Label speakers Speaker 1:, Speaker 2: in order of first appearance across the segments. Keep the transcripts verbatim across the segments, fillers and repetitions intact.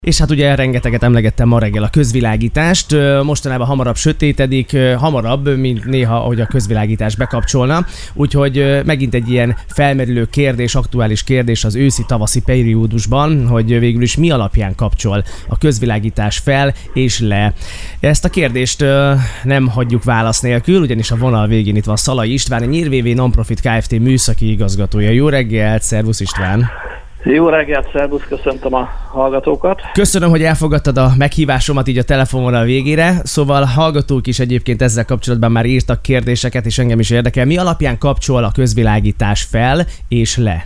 Speaker 1: És hát ugye rengeteget emlegettem ma reggel a közvilágítást, mostanában hamarabb sötétedik, hamarabb, mint néha, ahogy a közvilágítás bekapcsolna, úgyhogy megint egy ilyen felmerülő kérdés, aktuális kérdés az őszi-tavaszi periódusban, hogy végül is mi alapján kapcsol a közvilágítás fel és le. Ezt a kérdést nem hagyjuk válasz nélkül, ugyanis a vonal végén itt van Szalai István, a Nyír.vé Nonprofit Kft. Műszaki igazgatója. Jó reggelt, szervusz István!
Speaker 2: Jó reggelt, szervusz, köszöntöm a hallgatókat.
Speaker 1: Köszönöm, hogy elfogadtad a meghívásomat így a telefonvonal végére. Szóval hallgatók is egyébként ezzel kapcsolatban már írtak kérdéseket, és engem is érdekel. Mi alapján kapcsol a közvilágítás fel és le?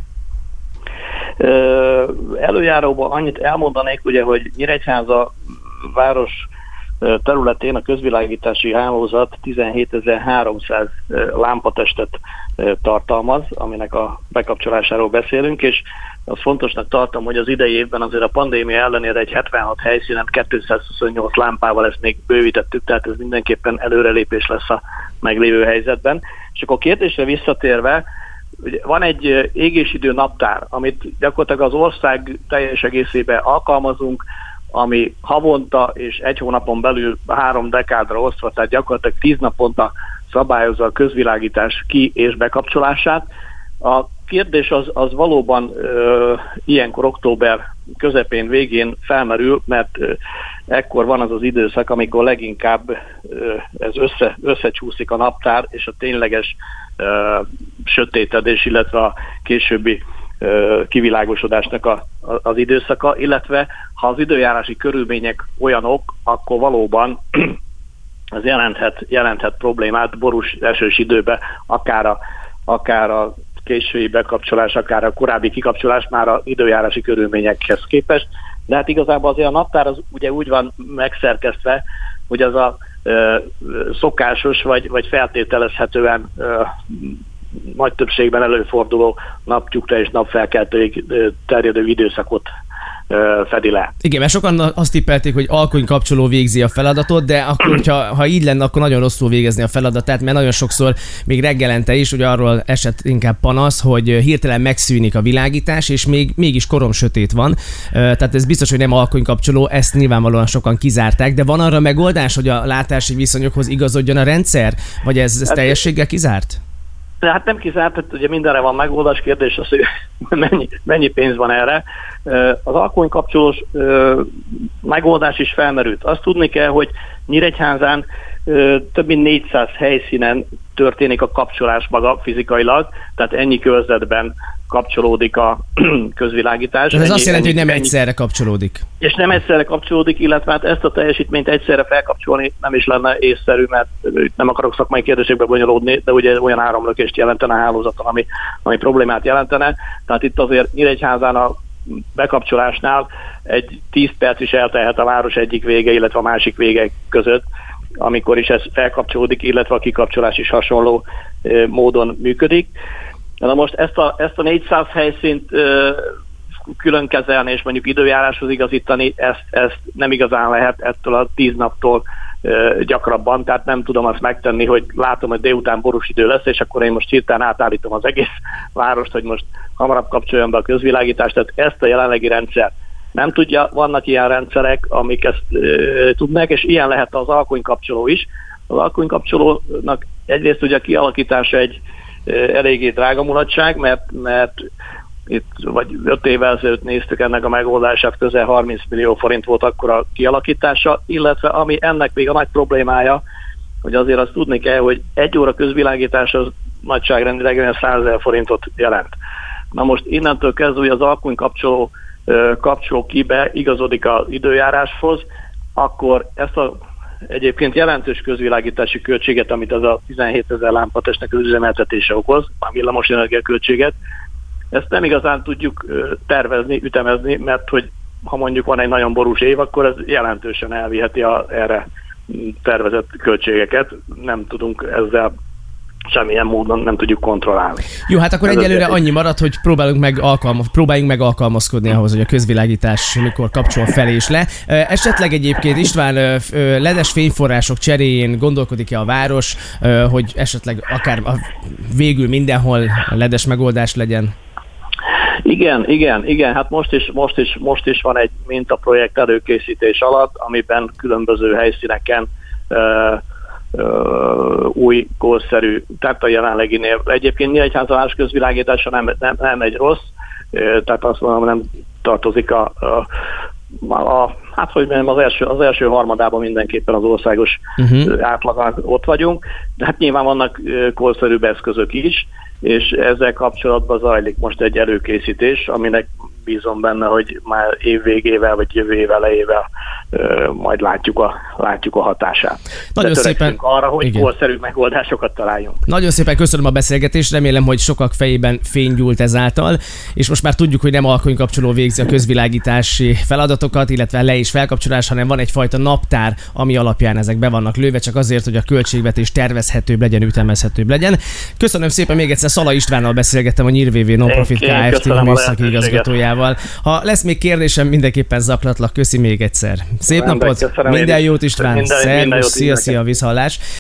Speaker 2: Ö, előjáróban annyit elmondanék, ugye, hogy Nyíregyháza város területén a közvilágítási hálózat tizenhétezer-háromszáz lámpatestet tartalmaz, aminek a bekapcsolásáról beszélünk, és az fontosnak tartom, hogy az idei évben azért a pandémia ellenére egy hetvenhat helyszínen kétszázhuszonnyolc lámpával ezt még bővítettük, tehát ez mindenképpen előrelépés lesz a meglévő helyzetben. És akkor a kérdésre visszatérve, ugye van egy égésidő naptár, amit gyakorlatilag az ország teljes egészében alkalmazunk, ami havonta és egy hónapon belül három dekádra osztva, tehát gyakorlatilag tíz naponta szabályozza a közvilágítás ki- és bekapcsolását. A kérdés az, az valóban ö, ilyenkor október közepén, végén felmerül, mert ö, ekkor van az az időszak, amikor leginkább ö, ez össze, összecsúszik a naptár és a tényleges ö, sötétedés, illetve a későbbi ö, kivilágosodásnak a, a, az időszaka, illetve ha az időjárási körülmények olyanok, akkor valóban ez jelenthet, jelenthet problémát borús esős időben, akár a, akár a késői bekapcsolás, akár a korábbi kikapcsolás már az időjárási körülményekhez képest. De hát igazából azért a naptár az ugye úgy van megszerkesztve, hogy az a ö, szokásos vagy, vagy feltételezhetően ö, nagy többségben előforduló naptyúkra és napfelkeltőig terjedő időszakot fedi le.
Speaker 1: Igen, mert sokan azt tippelték, hogy alkonykapcsoló végzi a feladatot, de akkor, hogyha, ha így lenne, akkor nagyon rosszul végezni a feladatát, mert nagyon sokszor még reggelente is, ugye arról esett inkább panasz, hogy hirtelen megszűnik a világítás, és még, mégis korom sötét van. Tehát ez biztos, hogy nem alkonykapcsoló, ezt nyilvánvalóan sokan kizárták, de van arra megoldás, hogy a látási viszonyokhoz igazodjon a rendszer? Vagy ez, ez teljességgel kizárt?
Speaker 2: Hát nem kizárt, hogy ugye mindenre van megoldás, kérdés az, hogy mennyi, mennyi pénz van erre. Az alkonykapcsolós megoldás is felmerült. Azt tudni kell, hogy Nyíregyházán több mint négyszáz helyszínen történik a kapcsolás maga fizikailag, tehát ennyi körzetben kapcsolódik a közvilágítás.
Speaker 1: Ez
Speaker 2: ennyi,
Speaker 1: azt jelenti,
Speaker 2: ennyi,
Speaker 1: hogy nem
Speaker 2: ennyi,
Speaker 1: egyszerre kapcsolódik.
Speaker 2: És nem egyszerre kapcsolódik, illetve hát ezt a teljesítményt egyszerre felkapcsolni nem is lenne észszerű, mert nem akarok szakmai kérdésekbe bonyolódni, de ugye olyan áramlökést jelentene a hálózaton, ami, ami problémát jelentene. Tehát itt azért Nyíregyházán a bekapcsolásnál egy tíz perc is eltelhet a város egyik vége, illetve a másik vége között, amikor is ez felkapcsolódik, illetve a kikapcsolás is hasonló e, módon működik. Na most ezt a, ezt a négyszáz helyszínt e, külön kezelni, és mondjuk időjáráshoz igazítani, ezt, ezt nem igazán lehet ettől a tíz naptól e, gyakrabban, tehát nem tudom azt megtenni, hogy látom, hogy délután borús idő lesz, és akkor én most hirtelen átállítom az egész várost, hogy most hamarabb kapcsoljon be a közvilágítást, tehát ezt a jelenlegi rendszer nem tudja, vannak ilyen rendszerek, amik ezt e, tudnak, és ilyen lehet az alkonykapcsoló is. Az alkonykapcsolónak egyrészt ugye a kialakítása egy e, eléggé drága mulatság, mert, mert itt vagy öt évvel ezelőtt néztük ennek a megoldását, közel harminc millió forint volt akkor a kialakítása, illetve ami ennek még a nagy problémája, hogy azért azt tudni kell, hogy egy óra közvilágítás az nagyságrendileg olyan százezer forintot jelent. Na most innentől kezdve, hogy az alkonykapcsoló kapcsol ki be, igazodik az időjáráshoz, akkor ezt a egyébként jelentős közvilágítási költséget, amit az a tizenhétezer lámpatestnek az üzemeltetése okoz, a villamosenergia költséget, ezt nem igazán tudjuk tervezni, ütemezni, mert hogy ha mondjuk van egy nagyon borús év, akkor ez jelentősen elviheti a erre tervezett költségeket. Nem tudunk ezzel semmilyen módon nem tudjuk kontrollálni.
Speaker 1: Jó, hát akkor ez egyelőre annyi marad, hogy próbálunk meg alkalmaz, próbáljunk meg alkalmazkodni ahhoz, hogy a közvilágítás mikor kapcsol fel és le. Esetleg egyébként István, ledes fényforrások cseréjén gondolkodik-e a város, hogy esetleg akár végül mindenhol ledes megoldás legyen?
Speaker 2: Igen, igen, igen, hát most is, most is, most is van egy mintaprojekt előkészítés alatt, amiben különböző helyszíneken uh, uh, új, korszerű, tehát a jelenleginél. Egyébként Nyíregyházalás közvilágítása nem, nem, nem egy rossz, uh, tehát azt mondom, nem tartozik a, a, a hát hogy mondjam, az első, az első harmadában mindenképpen az országos uh-huh. átlagon ott vagyunk, de hát nyilván vannak uh, korszerűbb eszközök is, és ezzel kapcsolatban zajlik most egy előkészítés, aminek bízom benne, hogy már év végével vagy jövő év elejével uh, majd látjuk a, látjuk a hatását.
Speaker 1: Nagyon
Speaker 2: De
Speaker 1: szépen
Speaker 2: arra, hogy
Speaker 1: igen.
Speaker 2: korszerű megoldásokat találjunk.
Speaker 1: Nagyon szépen köszönöm a beszélgetést, remélem, hogy sokak fejében fény gyúlt ezáltal, és most már tudjuk, hogy nem alkonykapcsoló végzi a közvilágítási feladatokat, illetve le is felkapcsolás, hanem van egyfajta naptár, ami alapján ezek be vannak lőve, csak azért, hogy a költségvetés tervezhetőbb legyen, ütemezhetőbb legyen. Köszönöm szépen, még egyszer Szalai Istvánnal beszélgettem, a Nyír.vé vé Nonprofit Kft. Műszaki igazgatójával. Ha lesz még kérdésem, mindenképpen zaklatlak. Köszi még egyszer. Szép
Speaker 2: Rendben,
Speaker 1: napot, minden jót István,
Speaker 2: minden,
Speaker 1: szervusz,
Speaker 2: minden jót,
Speaker 1: szia, szia, viszhallás.